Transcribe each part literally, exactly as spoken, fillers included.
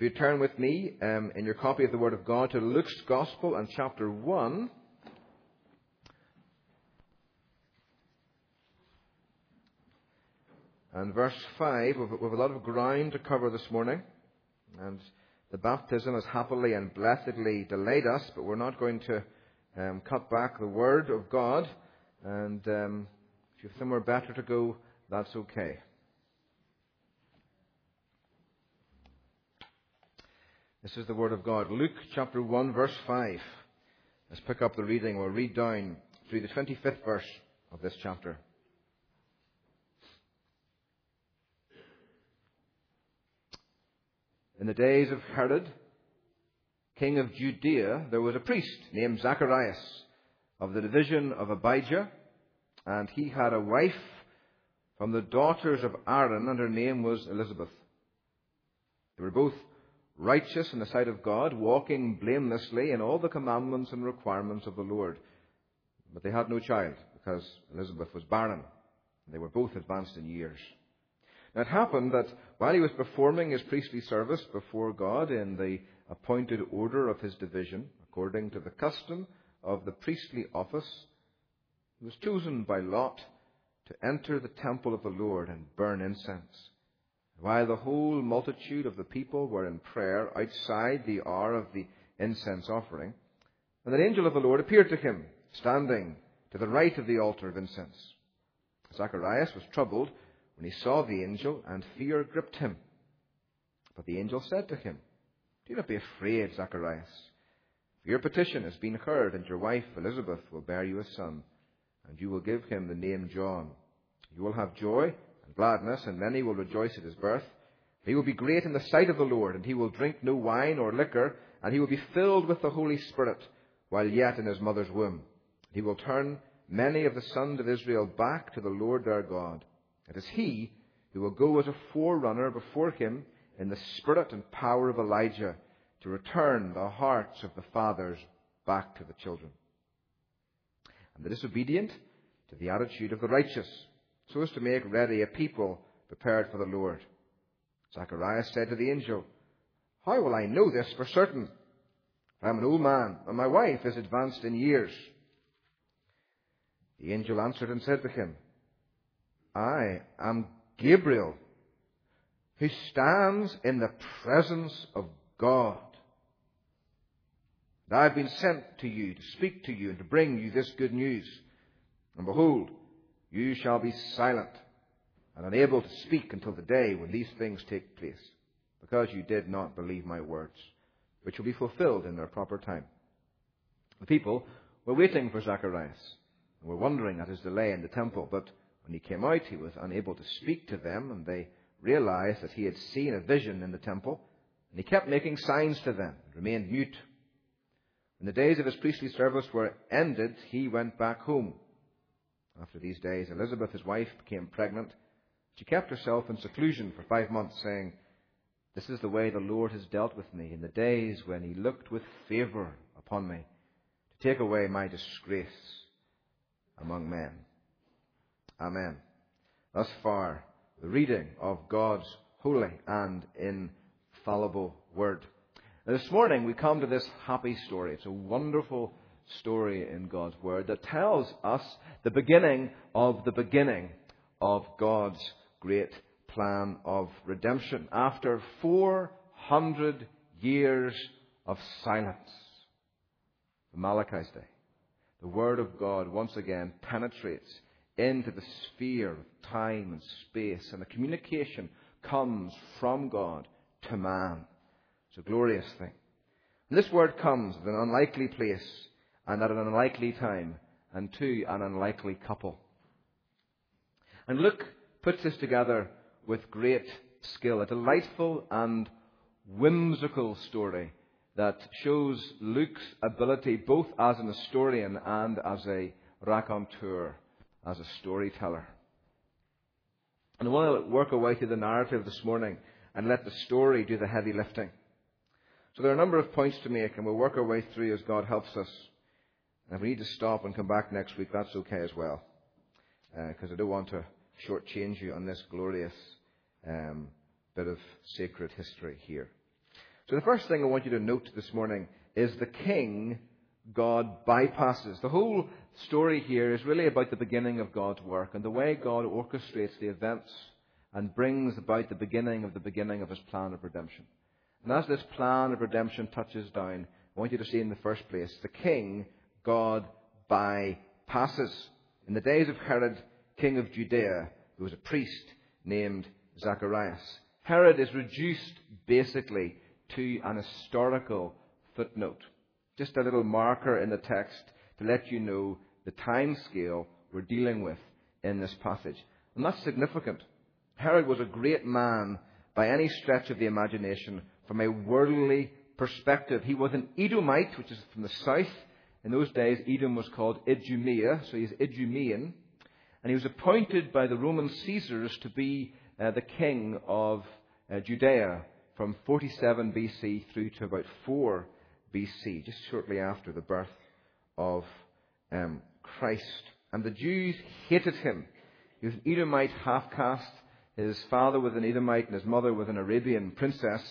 If you turn with me um, in your copy of the Word of God to Luke's Gospel and chapter one. And verse five, we have a lot of ground to cover this morning. And the baptism has happily and blessedly delayed us, but we're not going to um, cut back the Word of God. And um, if you have somewhere better to go, that's okay. This is the Word of God. Luke chapter one, verse five. Let's pick up the reading. We'll read down through the twenty-fifth verse of this chapter. In the days of Herod, king of Judea, there was a priest named Zacharias of the division of Abijah, and he had a wife from the daughters of Aaron, and her name was Elizabeth. They were both righteous in the sight of God, walking blamelessly in all the commandments and requirements of the Lord. But they had no child, because Elizabeth was barren. They were both advanced in years. Now it happened that while he was performing his priestly service before God in the appointed order of his division, according to the custom of the priestly office, he was chosen by lot to enter the temple of the Lord and burn incense, while the whole multitude of the people were in prayer outside the hour of the incense offering. And an angel of the Lord appeared to him, standing to the right of the altar of incense. Zacharias was troubled when he saw the angel, and fear gripped him. But the angel said to him, "Do not be afraid, Zacharias. For your petition has been heard, and your wife Elizabeth will bear you a son, and you will give him the name John. You will have joy and gladness, and many will rejoice at his birth. He will be great in the sight of the Lord, and he will drink no wine or liquor, and he will be filled with the Holy Spirit while yet in his mother's womb. He will turn many of the sons of Israel back to the Lord their God. It is he who will go as a forerunner before him in the spirit and power of Elijah, to return the hearts of the fathers back to the children, and the disobedient to the attitude of the righteous, so as to make ready a people prepared for the Lord." Zacharias said to the angel, "How will I know this for certain? I am an old man, and my wife is advanced in years." The angel answered and said to him, "I am Gabriel, who stands in the presence of God. And I have been sent to you to speak to you and to bring you this good news. And behold, you shall be silent and unable to speak until the day when these things take place, because you did not believe my words, which will be fulfilled in their proper time." The people were waiting for Zacharias and were wondering at his delay in the temple. But when he came out, he was unable to speak to them, and they realized that he had seen a vision in the temple, and he kept making signs to them and remained mute. When the days of his priestly service were ended, he went back home. After these days, Elizabeth, his wife, became pregnant. She kept herself in seclusion for five months, saying, "This is the way the Lord has dealt with me in the days when he looked with favor upon me, to take away my disgrace among men." Amen. Thus far, the reading of God's holy and infallible Word. Now, this morning we come to this happy story. It's a wonderful story in God's Word that tells us the beginning of the beginning of God's great plan of redemption. After four hundred years of silence, the Malachi's Day, the Word of God once again penetrates into the sphere of time and space, and the communication comes from God to man. It's a glorious thing. And this word comes at an unlikely place and at an unlikely time and to an unlikely couple. And Luke puts this together with great skill, a delightful and whimsical story that shows Luke's ability both as an historian and as a raconteur, as a storyteller. And I want to work our way through the narrative this morning and let the story do the heavy lifting. So there are a number of points to make, and we'll work our way through as God helps us. And if we need to stop and come back next week, that's okay as well, because uh, I don't want to shortchange you on this glorious um, bit of sacred history here. So the first thing I want you to note this morning is the king God bypasses. The whole story here is really about the beginning of God's work and the way God orchestrates the events and brings about the beginning of the beginning of his plan of redemption. And as this plan of redemption touches down, I want you to see in the first place, the king God bypasses. In the days of Herod, king of Judea, there was a priest named Zacharias. Herod is reduced basically to an historical footnote. Just a little marker in the text to let you know the time scale we're dealing with in this passage. And that's significant. Herod was a great man by any stretch of the imagination from a worldly perspective. He was an Edomite, which is from the south. In those days, Edom was called Idumea, so he's Idumean. And he was appointed by the Roman Caesars to be uh, the king of uh, Judea from forty-seven B C through to about four B C, just shortly after the birth of um, Christ. And the Jews hated him. He was an Edomite half-caste. His father was an Edomite and his mother was an Arabian princess.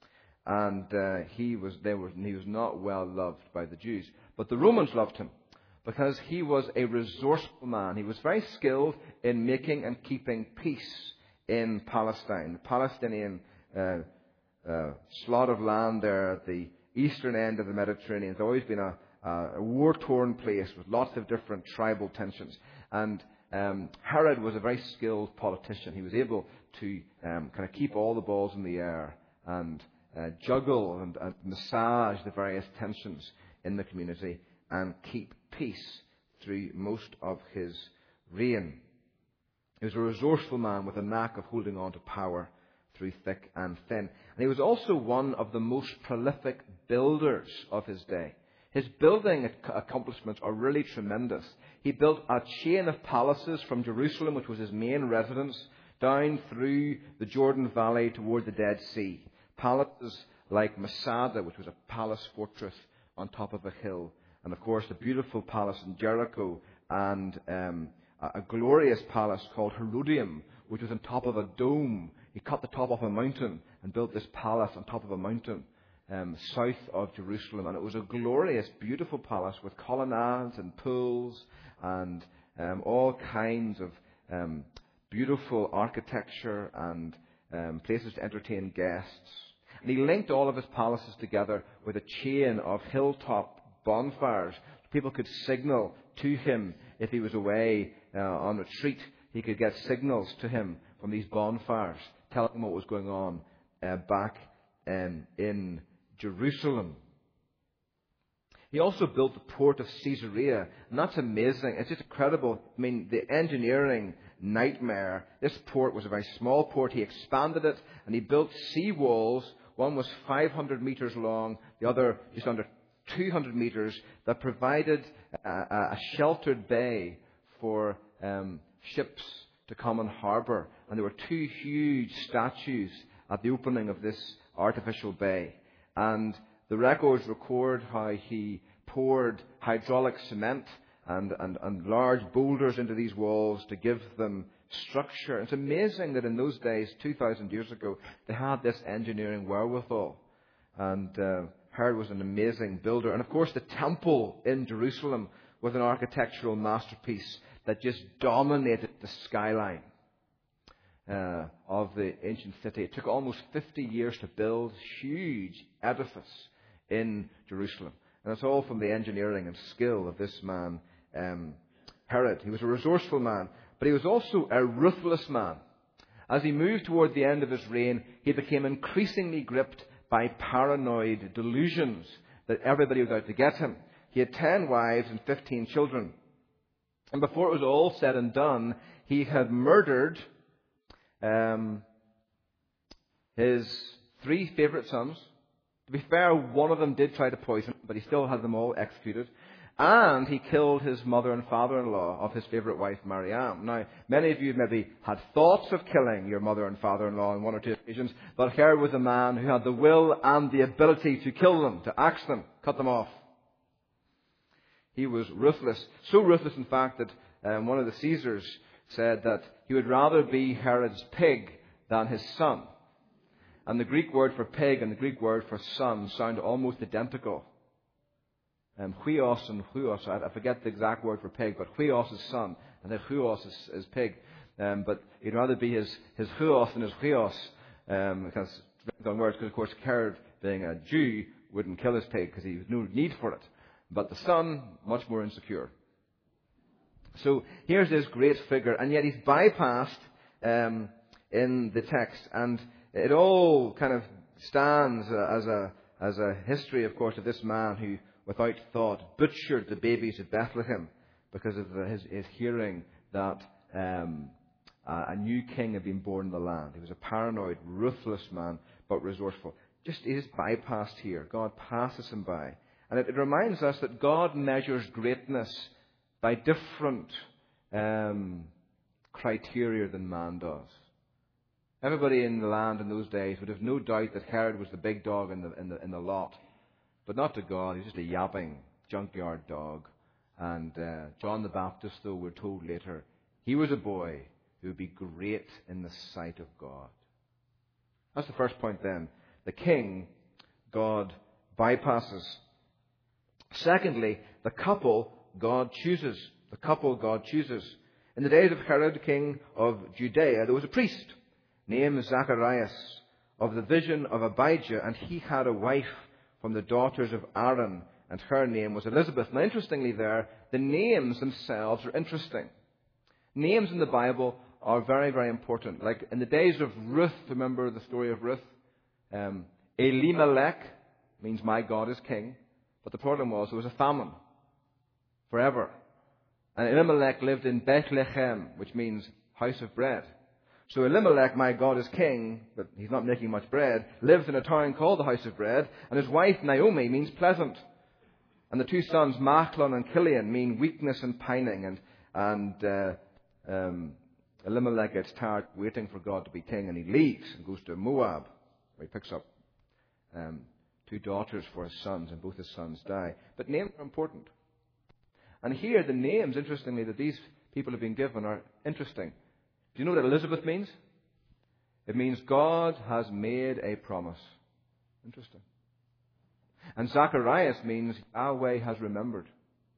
And uh, he was they were, he was not well loved by the Jews. But the Romans loved him because he was a resourceful man. He was very skilled in making and keeping peace in Palestine. The Palestinian uh, uh, slot of land there at the eastern end of the Mediterranean has always been a, a war-torn place with lots of different tribal tensions. And um, Herod was a very skilled politician. He was able to um, kind of keep all the balls in the air and uh, juggle and, and massage the various tensions in the community and keep peace through most of his reign. He was a resourceful man with a knack of holding on to power through thick and thin. And he was also one of the most prolific builders of his day. His building accomplishments are really tremendous. He built a chain of palaces from Jerusalem, which was his main residence, down through the Jordan Valley toward the Dead Sea. Palaces like Masada, which was a palace fortress on top of a hill. And of course, the beautiful palace in Jericho and um, a glorious palace called Herodium, which was on top of a dome. He cut the top off a mountain and built this palace on top of a mountain um, south of Jerusalem. And it was a glorious, beautiful palace with colonnades and pools and um, all kinds of um, beautiful architecture and um, places to entertain guests. And he linked all of his palaces together with a chain of hilltop bonfires. People could signal to him if he was away uh, on retreat. He could get signals to him from these bonfires, telling him what was going on uh, back um, in Jerusalem. He also built the port of Caesarea, and that's amazing. It's just incredible. I mean, the engineering nightmare. This port was a very small port. He expanded it, and he built sea walls. One was five hundred meters long, the other just under two hundred meters, that provided a, a sheltered bay for um, ships to come and harbour. And there were two huge statues at the opening of this artificial bay. And the records record how he poured hydraulic cement and, and, and large boulders into these walls to give them structure. It's amazing that in those days, two thousand years ago, they had this engineering wherewithal. And uh, Herod was an amazing builder. And of course, the temple in Jerusalem was an architectural masterpiece that just dominated the skyline uh, of the ancient city. It took almost fifty years to build a huge edifice in Jerusalem. And it's all from the engineering and skill of this man, um, Herod. He was a resourceful man, but he was also a ruthless man. As he moved toward the end of his reign, he became increasingly gripped by paranoid delusions that everybody was out to get him. He had ten wives and fifteen children. And before it was all said and done, he had murdered um, his three favourite sons. To be fair, one of them did try to poison him, but he still had them all executed. And he killed his mother and father-in-law of his favourite wife, Mariam. Now, many of you maybe had thoughts of killing your mother and father-in-law on one or two occasions, but Herod was a man who had the will and the ability to kill them, to axe them, cut them off. He was ruthless. So ruthless, in fact, that um, one of the Caesars said that he would rather be Herod's pig than his son. And the Greek word for pig and the Greek word for son sound almost identical. Um, huios and huios, I, I forget the exact word for pig, but huios is son, and then huios is, is pig. Um, but he'd rather be his, his huios than his huios, um, because, on words, because of course Herod, being a Jew, wouldn't kill his pig because he had no need for it. But the son, much more insecure. So here's this great figure, and yet he's bypassed um, in the text, and it all kind of stands uh, as a as a history, of course, of this man who, without thought, butchered the babies of Bethlehem because of the, his, his hearing that um, uh, a new king had been born in the land. He was a paranoid, ruthless man, but resourceful. Just he is bypassed here. God passes him by, and it, it reminds us that God measures greatness by different um, criteria than man does. Everybody in the land in those days would have no doubt that Herod was the big dog in the, in the, in the lot. But not to God. He was just a yapping junkyard dog. And uh, John the Baptist, though, we're told later, he was a boy who would be great in the sight of God. That's the first point then. The king, God bypasses. Secondly, the couple God chooses. The couple God chooses. In the days of Herod, king of Judea, there was a priest named Zacharias of the vision of Abijah, and he had a wife from the daughters of Aaron, and her name was Elizabeth. Now, interestingly there, the names themselves are interesting. Names in the Bible are very, very important. Like in the days of Ruth, remember the story of Ruth? Um, Elimelech means my God is king, but the problem was there was a famine forever. And Elimelech lived in Bethlehem, which means house of bread. So Elimelech, my God is king, but he's not making much bread, lives in a town called the house of bread, and his wife Naomi means pleasant. And the two sons, Machlon and Kilian, mean weakness and pining. And, and uh, um, Elimelech gets tired waiting for God to be king, and he leaves and goes to Moab, where he picks up um, two daughters for his sons, and both his sons die. But names are important. And here the names, interestingly, that these people have been given are interesting. Do you know what Elizabeth means? It means God has made a promise. Interesting. And Zacharias means Yahweh has remembered.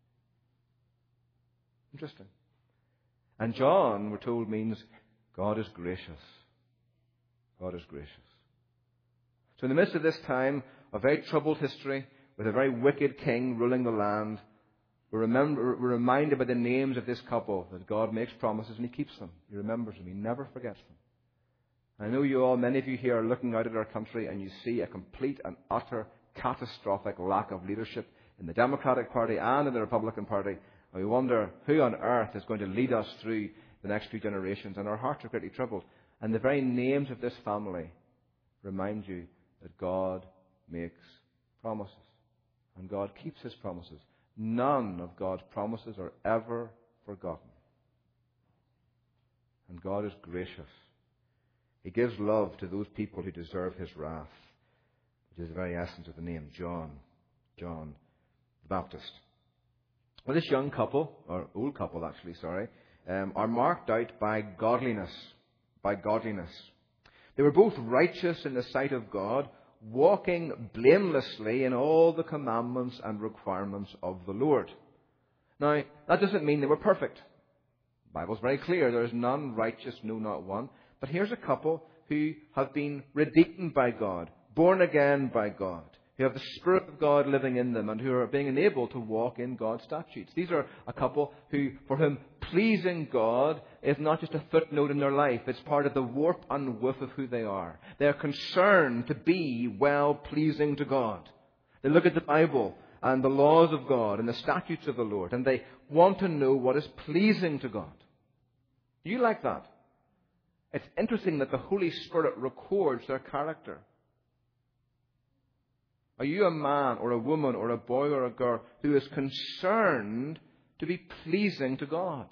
Interesting. And John, we're told, means God is gracious. God is gracious. So in the midst of this time, a very troubled history, with a very wicked king ruling the land, We're, remember, we're reminded by the names of this couple that God makes promises and He keeps them. He remembers them. He never forgets them. I know you all, many of you here, are looking out at our country and you see a complete and utter catastrophic lack of leadership in the Democratic Party and in the Republican Party. And we wonder who on earth is going to lead us through the next few generations. And our hearts are greatly troubled. And the very names of this family remind you that God makes promises. And God keeps His promises. None of God's promises are ever forgotten. And God is gracious. He gives love to those people who deserve His wrath, which is the very essence of the name, John. John the Baptist. Well, this young couple, or old couple actually, sorry, um, are marked out by godliness. By godliness. They were both righteous in the sight of God, walking blamelessly in all the commandments and requirements of the Lord. Now, that doesn't mean they were perfect. The Bible's very clear. There is none righteous, no, not one. But here's a couple who have been redeemed by God, born again by God, who have the Spirit of God living in them and who are being enabled to walk in God's statutes. These are a couple who, for whom pleasing God is not just a footnote in their life. It's part of the warp and woof of who they are. They are concerned to be well pleasing to God. They look at the Bible and the laws of God and the statutes of the Lord, and they want to know what is pleasing to God. Do you like that? It's interesting that the Holy Spirit records their character. Are you a man or a woman or a boy or a girl who is concerned to be pleasing to God?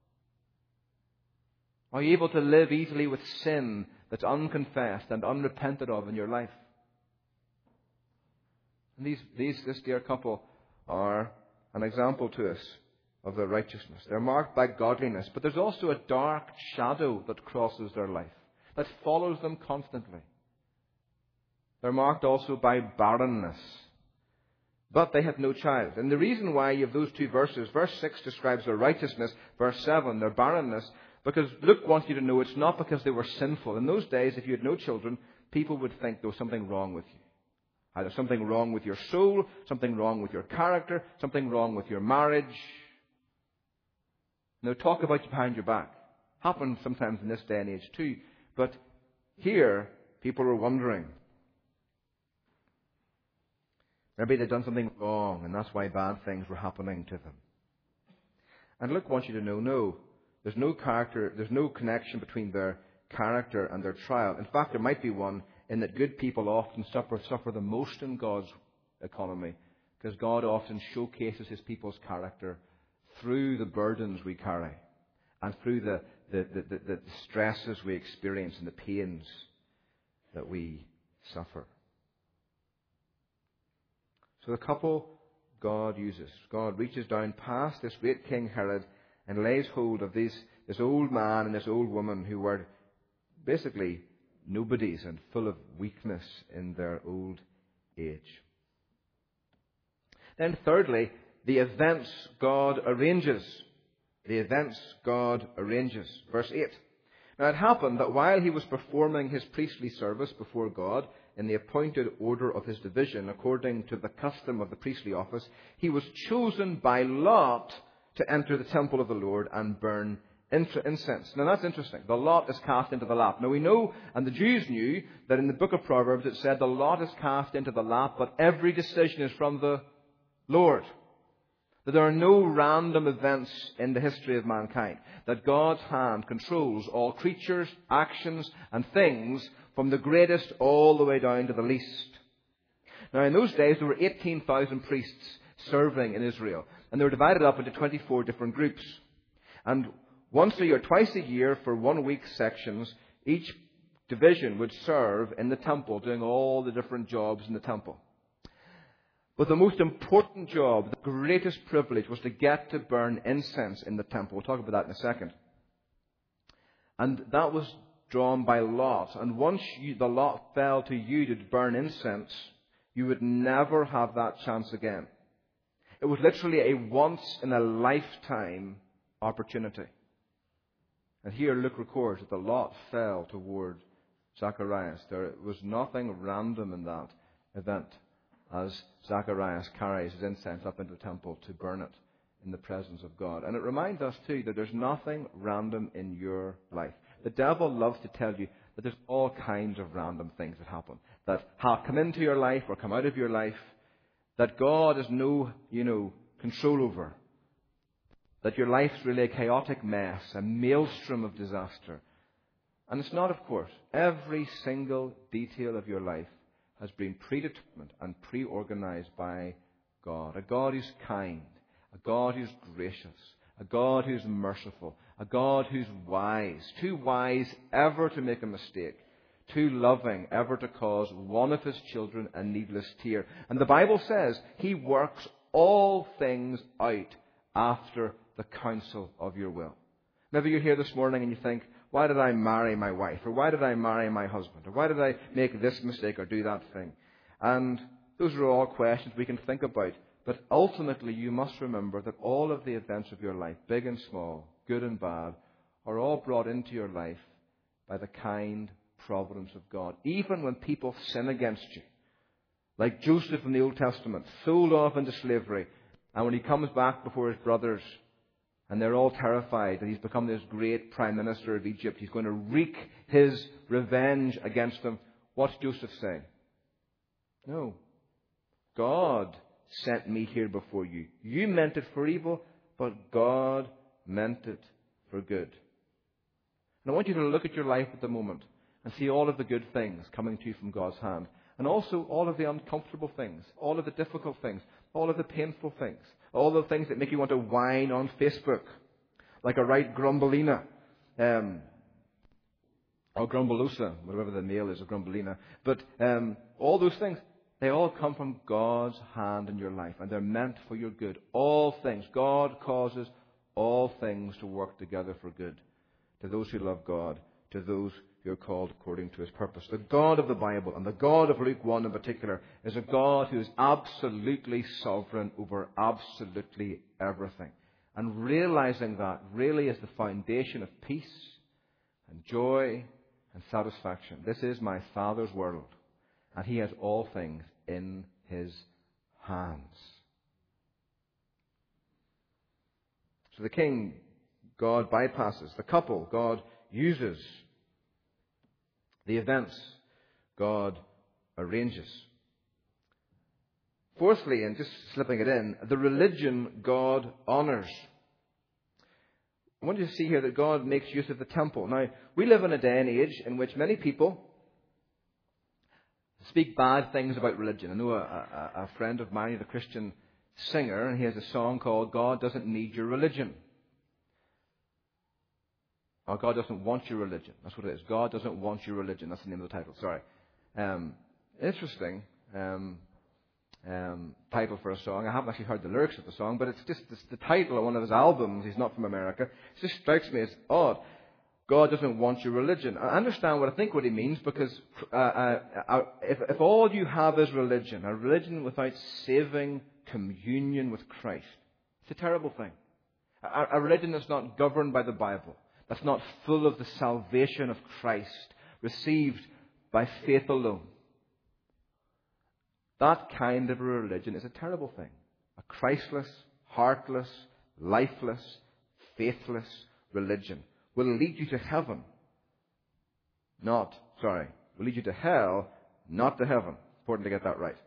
Are you able to live easily with sin that's unconfessed and unrepented of in your life? And these, these, this dear couple are an example to us of their righteousness. They're marked by godliness, but there's also a dark shadow that crosses their life, that follows them constantly. They're marked also by barrenness. But they had no child. And the reason why you have those two verses, verse six describes their righteousness, verse seven, their barrenness, because Luke wants you to know it's not because they were sinful. In those days, if you had no children, people would think there was something wrong with you. Either something wrong with your soul, something wrong with your character, something wrong with your marriage. Now, talk about you behind your back. Happens sometimes in this day and age too. But here, people are wondering. Maybe they'd done something wrong, and that's why bad things were happening to them. And Luke wants you to know, no, there's no character, there's no connection between their character and their trial. In fact, there might be one in that good people often suffer, suffer the most in God's economy, because God often showcases His people's character through the burdens we carry and through the, the, the, the, the stresses we experience and the pains that we suffer. So the couple God uses. God reaches down past this great King Herod and lays hold of these, this old man and this old woman who were basically nobodies and full of weakness in their old age. Then thirdly, the events God arranges. The events God arranges. Verse eight. Now it happened that while he was performing his priestly service before God in the appointed order of his division, according to the custom of the priestly office, he was chosen by lot to enter the temple of the Lord and burn incense. Now that's interesting. The lot is cast into the lap. Now we know, and the Jews knew, that in the book of Proverbs it said the lot is cast into the lap, but every decision is from the Lord. That there are no random events in the history of mankind. That God's hand controls all creatures, actions, and things from the greatest all the way down to the least. Now in those days there were eighteen thousand priests serving in Israel. And they were divided up into twenty-four different groups. And once a year, twice a year, for one week sections, each division would serve in the temple, doing all the different jobs in the temple. But the most important job, the greatest privilege, was to get to burn incense in the temple. We'll talk about that in a second. And that was drawn by lot. And once you, the lot fell to you to burn incense, you would never have that chance again. It was literally a once-in-a-lifetime opportunity. And here Luke records that the lot fell toward Zacharias. There was nothing random in that event as Zacharias carries his incense up into the temple to burn it in the presence of God. And it reminds us too that there's nothing random in your life. The devil loves to tell you that there's all kinds of random things that happen, that have come into your life or come out of your life, that God has no, you know, control over. That your life's really a chaotic mess, a maelstrom of disaster. And it's not, of course. Every single detail of your life has been predetermined and pre-organized by God. A God who's kind, a God who's gracious, a God who's merciful, a God who's wise, too wise ever to make a mistake, too loving ever to cause one of his children a needless tear. And the Bible says he works all things out after the counsel of your will. Maybe you're here this morning and you think, why did I marry my wife? Or why did I marry my husband? Or why did I make this mistake or do that thing? And those are all questions we can think about. But ultimately you must remember that all of the events of your life, big and small, good and bad, are all brought into your life by the kind providence of God. Even when people sin against you. Like Joseph in the Old Testament, sold off into slavery. And when he comes back before his brothers, and they're all terrified that he's become this great prime minister of Egypt, he's going to wreak his revenge against them. What's Joseph saying? No. God sent me here before you. You meant it for evil, but God meant it for good. And I want you to look at your life at the moment and see all of the good things coming to you from God's hand. And also all of the uncomfortable things, all of the difficult things, all of the painful things, all the things that make you want to whine on Facebook, like a right grumbleina, um, or grumbelusa, whatever the male is, or grumbleina. But um, all those things, they all come from God's hand in your life, and they're meant for your good. All things. God causes all things to work together for good to those who love God, to those you're called according to his purpose. The God of the Bible, and the God of Luke one in particular, is a God who is absolutely sovereign over absolutely everything. And realizing that really is the foundation of peace and joy and satisfaction. This is my Father's world, and he has all things in his hands. So the king, God bypasses. The couple, God uses. The events, God arranges. Fourthly, and just slipping it in, the religion God honors. I want you to see here that God makes use of the temple. Now, we live in a day and age in which many people speak bad things about religion. I know a, a, a friend of mine, a Christian singer, and he has a song called God Doesn't Need Your Religion. Or God Doesn't Want Your Religion. That's what it is. God Doesn't Want Your Religion. That's the name of the title. Sorry. Um, interesting um, um, title for a song. I haven't actually heard the lyrics of the song, but it's just it's the title of one of his albums. He's not from America. It just strikes me as odd. God doesn't want your religion. I understand what I think what he means, because uh, uh, uh, if, if all you have is religion, a religion without saving communion with Christ, it's a terrible thing. A, a religion that's not governed by the Bible, that's not full of the salvation of Christ, received by faith alone. That kind of a religion is a terrible thing. A Christless, heartless, lifeless, faithless religion will lead you to heaven. Not, sorry, will lead you to hell, not to heaven. Important to get that right.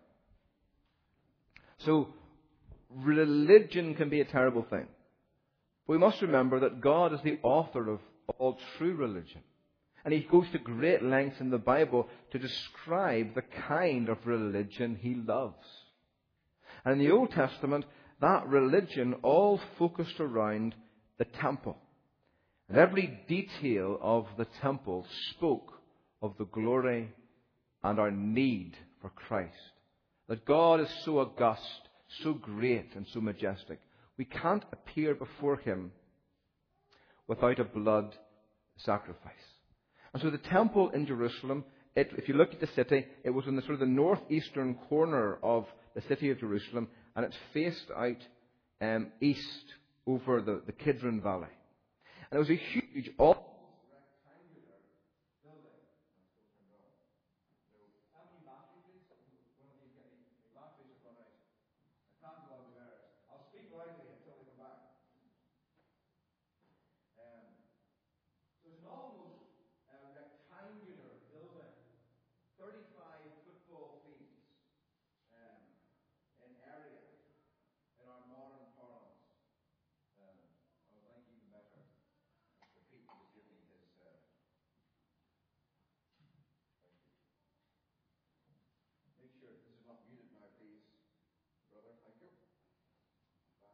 So, religion can be a terrible thing. But we must remember that God is the author of all true religion. And he goes to great lengths in the Bible to describe the kind of religion he loves. And in the Old Testament, that religion all focused around the temple. And every detail of the temple spoke of the glory and our need for Christ. That God is so august, so great, and so majestic. We can't appear before him without a blood sacrifice. And so the temple in Jerusalem, it, if you look at the city, it was in the sort of the northeastern corner of the city of Jerusalem, and it faced out um, east over the, the Kidron Valley. And it was a huge, almost rectangular building. How many batteries, please? One of you get me. The batteries have run out. I can't go on with theirs. I'll speak loudly until they come back. Um, so it's an almost uh, rectangular building, thirty-five football fields um, in area in our modern parlance. Um, I would like even better. Pete was giving me his. Uh, Make sure this is not muted now, please, brother. Thank you. Uh,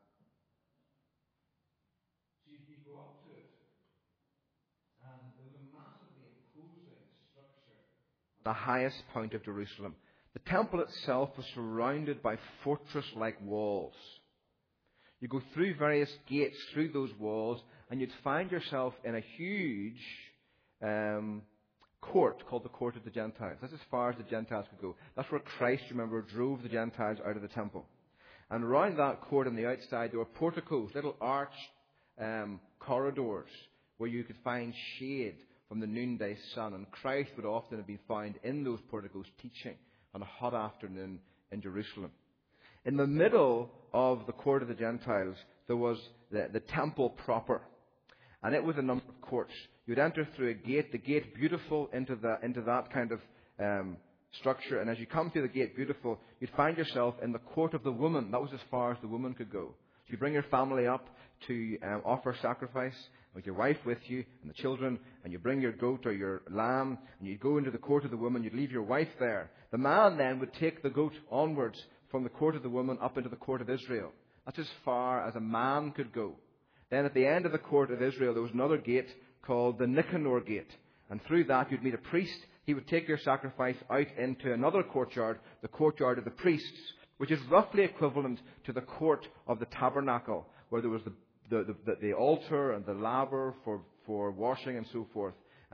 so you, you go up to it, and there's a massively imposing structure. The highest point of Jerusalem. The temple itself was surrounded by fortress-like walls. You go through various gates through those walls, and you'd find yourself in a huge um, court called the Court of the Gentiles. That's as far as the Gentiles could go. That's where Christ, remember, drove the Gentiles out of the temple. And around that court on the outside, there were porticos, little arched um, corridors where you could find shade from the noonday sun. And Christ would often have been found in those porticos teaching on a hot afternoon in Jerusalem. In the middle of the Court of the Gentiles, there was the, the temple proper. And it was a number of courts. You'd enter through a gate, the gate beautiful into, the, into that kind of um, structure. And as you come through the gate beautiful, you'd find yourself in the court of the woman. That was as far as the woman could go. So you bring your family up to um, offer sacrifice with your wife with you and the children, and you bring your goat or your lamb, and you'd go into the court of the woman. You'd leave your wife there. The man then would take the goat onwards from the court of the woman up into the court of Israel. That's as far as a man could go. Then at the end of the court of Israel, there was another gate called the Nicanor Gate. And through that, you'd meet a priest. He would take your sacrifice out into another courtyard, the courtyard of the priests, which is roughly equivalent to the court of the tabernacle, where there was the, the, the, the altar and the laver for, for washing and so forth.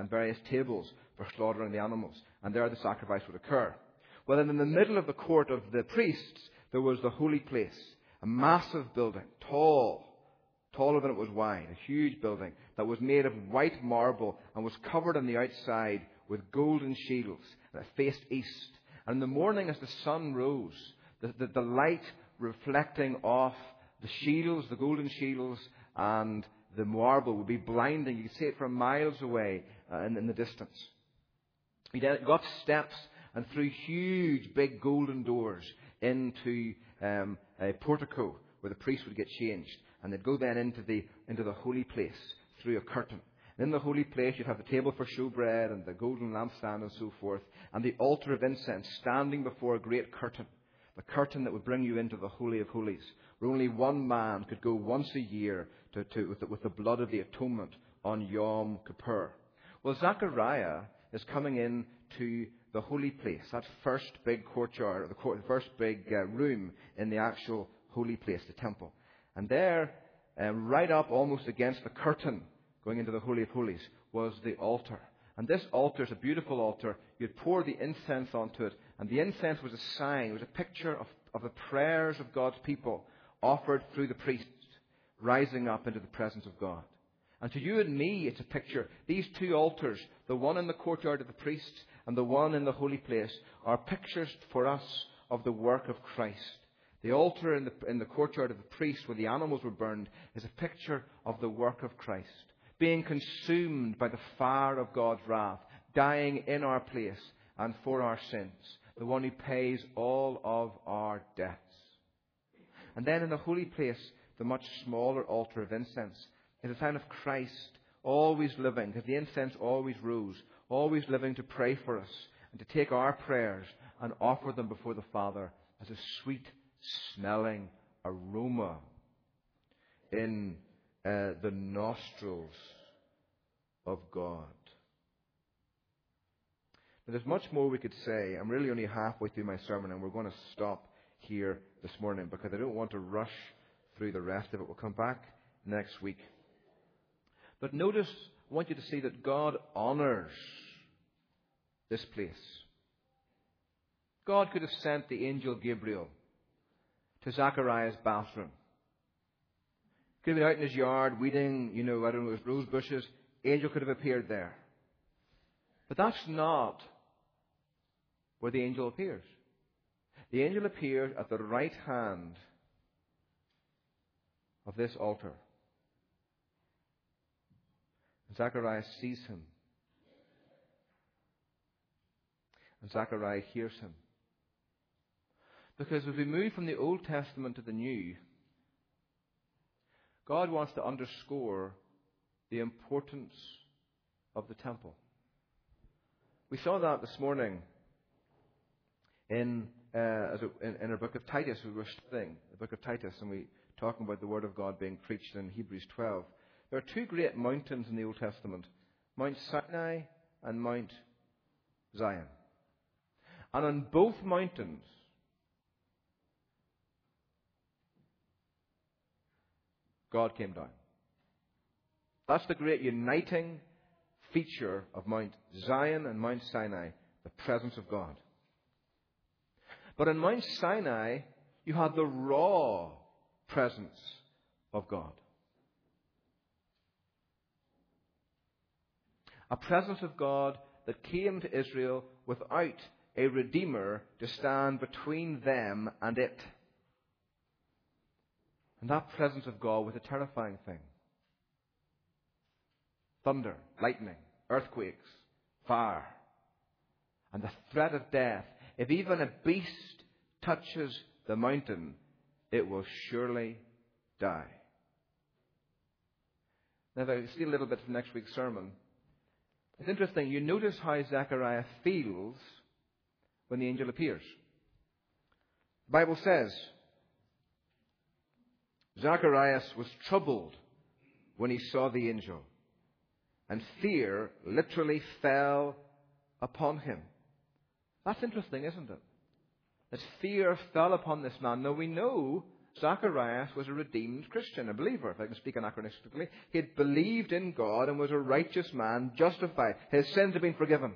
and various tables for slaughtering the animals. And there the sacrifice would occur. Well, then in the middle of the court of the priests, there was the holy place, a massive building, tall, taller than it was wide, a huge building that was made of white marble and was covered on the outside with golden shields that faced east. And in the morning as the sun rose, the, the, the light reflecting off the shields, the golden shields, and the marble would be blinding. You could see it from miles away uh, in, in the distance. You got steps and through huge, big golden doors into um, a portico where the priest would get changed. And they'd go then into the into the holy place through a curtain. And in the holy place, you'd have the table for showbread and the golden lampstand and so forth, and the altar of incense standing before a great curtain, the curtain that would bring you into the Holy of Holies, where only one man could go once a year to, to, with, the, with the blood of the atonement on Yom Kippur. Well, Zechariah is coming in to the holy place, that first big courtyard, or the, court, the first big uh, room in the actual holy place, the temple. And there, uh, right up almost against the curtain going into the Holy of Holies, was the altar. And this altar is a beautiful altar. You'd pour the incense onto it, and the incense was a sign, it was a picture of, of the prayers of God's people offered through the priest, rising up into the presence of God. And to you and me, it's a picture. These two altars, the one in the courtyard of the priests and the one in the holy place, are pictures for us of the work of Christ. The altar in the, in the courtyard of the priest where the animals were burned is a picture of the work of Christ, being consumed by the fire of God's wrath, dying in our place and for our sins, the one who pays all of our debts. And then in the holy place, the much smaller altar of incense is a sign of Christ always living, because the incense always rose, always living to pray for us and to take our prayers and offer them before the Father as a sweet smelling aroma in uh, the nostrils of God. Now, there's much more we could say. I'm really only halfway through my sermon, and we're going to stop here this morning because I don't want to rush through the rest of it. We'll come back next week. But notice, I want you to see that God honors this place. God could have sent the angel Gabriel to Zechariah's bathroom. Could have been out in his yard weeding, you know, I don't know, his rose bushes. Angel could have appeared there. But that's not where the angel appears. The angel appears at the right hand of this altar. And Zechariah sees him. And Zechariah hears him. Because as we move from the Old Testament to the New, God wants to underscore the importance of the temple. We saw that this morning in, uh, as a, in, in our book of Titus. We were studying the book of Titus, and we talking about the Word of God being preached in Hebrews twelve. There are two great mountains in the Old Testament, Mount Sinai and Mount Zion. And on both mountains, God came down. That's the great uniting feature of Mount Zion and Mount Sinai, the presence of God. But in Mount Sinai, you had the raw presence of God. A presence of God that came to Israel without a Redeemer to stand between them and it. And that presence of God was a terrifying thing. Thunder, lightning, earthquakes, fire, and the threat of death. If even a beast touches the mountain, it will surely die. Now, if I steal a little bit from next week's sermon, it's interesting. You notice how Zechariah feels when the angel appears. The Bible says, Zacharias was troubled when he saw the angel, and fear literally fell upon him. That's interesting, isn't it? That fear fell upon this man. Now we know Zacharias was a redeemed Christian, a believer, if I can speak anachronistically. He had believed in God and was a righteous man, justified. His sins had been forgiven.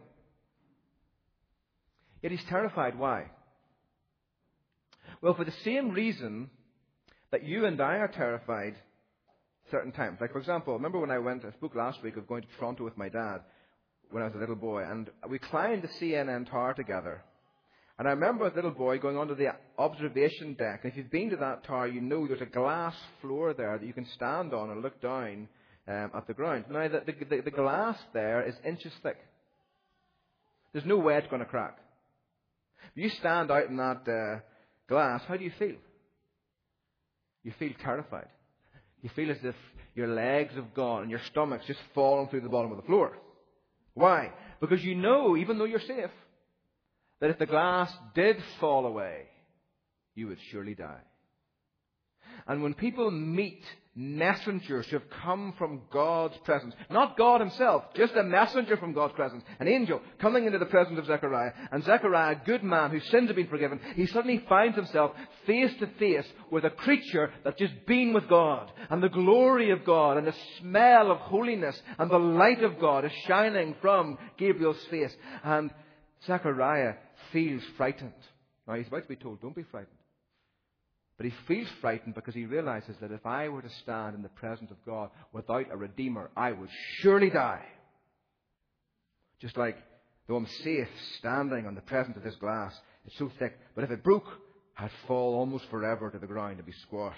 Yet he's terrified. Why? Well, for the same reason that you and I are terrified certain times. Like, for example, remember when I went, I spoke last week of going to Toronto with my dad when I was a little boy, and we climbed the C N N tower together. And I remember as a little boy going onto the observation deck. And if you've been to that tower, you know there's a glass floor there that you can stand on and look down um, at the ground. Now, the, the, the glass there is inches thick. There's no way it's going to crack. If you stand out in that uh, glass, how do you feel? You feel terrified. You feel as if your legs have gone and your stomach's just fallen through the bottom of the floor. Why? Because you know, even though you're safe, that if the glass did fall away, you would surely die. And when people meet messengers who have come from God's presence, not God himself, just a messenger from God's presence, an angel coming into the presence of Zechariah, and Zechariah, a good man whose sins have been forgiven, he suddenly finds himself face to face with a creature that's just been with God, and the glory of God, and the smell of holiness, and the light of God is shining from Gabriel's face. And Zechariah feels frightened. Now, he's about to be told, don't be frightened. But he feels frightened because he realizes that if I were to stand in the presence of God without a Redeemer, I would surely die. Just like, though I'm safe standing on the presence of this glass, it's so thick, but if it broke, I'd fall almost forever to the ground and be squashed.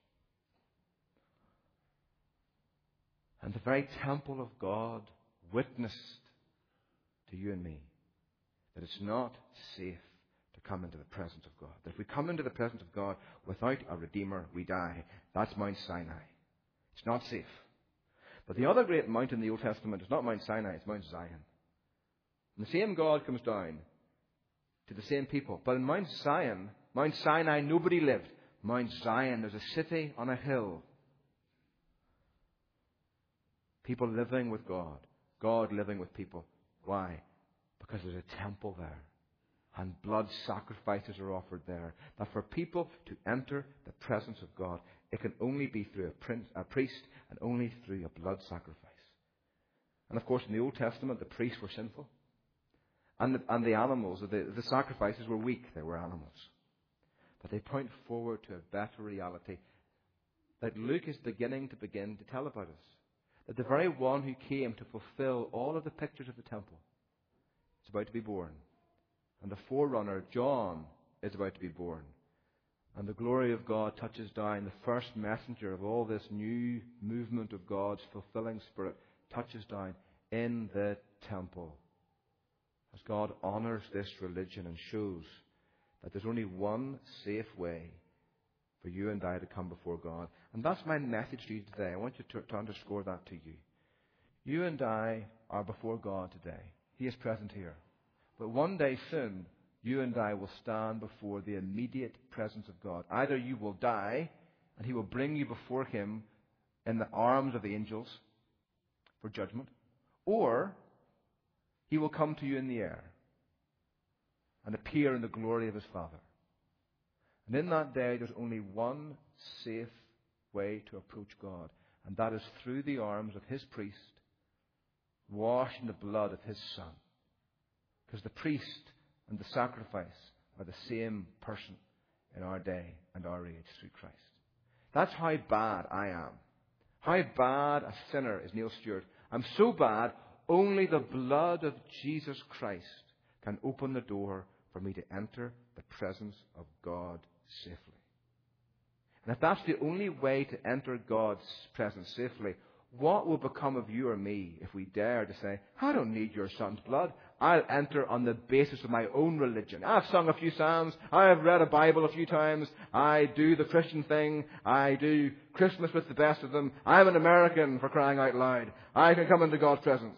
And the very temple of God witnessed to you and me that it's not safe to come into the presence of God. That if we come into the presence of God without a Redeemer, we die. That's Mount Sinai. It's not safe. But the other great mountain in the Old Testament is not Mount Sinai, it's Mount Zion. And the same God comes down to the same people. But in Mount Zion, Mount Sinai, nobody lived. Mount Zion, there's a city on a hill. People living with God. God living with people. Why? Because there's a temple there. And blood sacrifices are offered there. That for people to enter the presence of God, it can only be through a, prince, a priest and only through a blood sacrifice. And of course, in the Old Testament, the priests were sinful. And the, and the animals, the, the sacrifices were weak. They were animals. But they point forward to a better reality that Luke is beginning to begin to tell about us. That the very one who came to fulfill all of the pictures of the temple is about to be born. And the forerunner, John, is about to be born. And the glory of God touches down. The first messenger of all this new movement of God's fulfilling Spirit touches down in the temple. As God honors this religion and shows that there's only one safe way for you and I to come before God. And that's my message to you today. I want you to, to underscore that to you. You and I are before God today. He is present here. But one day soon, you and I will stand before the immediate presence of God. Either you will die, and He will bring you before Him in the arms of the angels for judgment, or He will come to you in the air and appear in the glory of His Father. And in that day, there's only one safe way to approach God, and that is through the arms of His priest, washed in the blood of His Son. Because the priest and the sacrifice are the same person in our day and our age through Christ. That's how bad I am. How bad a sinner is Neil Stewart. I'm so bad, only the blood of Jesus Christ can open the door for me to enter the presence of God safely. And if that's the only way to enter God's presence safely, what will become of you or me if we dare to say, I don't need your Son's blood. I'll enter on the basis of my own religion. I've sung a few psalms. I have read a Bible a few times. I do the Christian thing. I do Christmas with the best of them. I'm an American, for crying out loud. I can come into God's presence.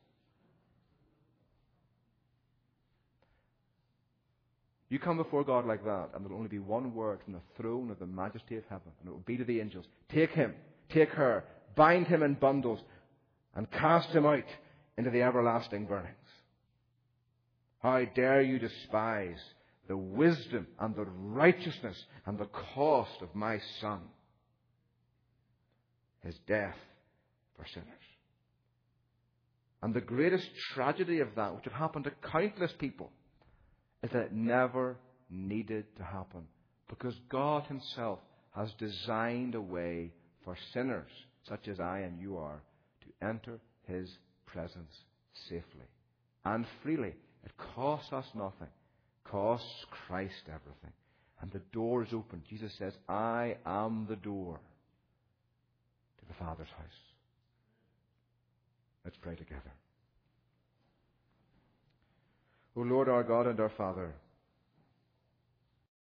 You come before God like that, and there will only be one word from the throne of the majesty of heaven, and it will be to the angels, take him, take her, bind him in bundles, and cast him out into the everlasting burnings. How dare you despise the wisdom and the righteousness and the cost of my Son, his death for sinners. And the greatest tragedy of that, which had happened to countless people, is that it never needed to happen, because God himself has designed a way for sinners, such as I and you are, to enter his presence safely and freely. It costs us nothing. It costs Christ everything. And the door is open. Jesus says, I am the door to the Father's house. Let's pray together. O Lord, our God and our Father,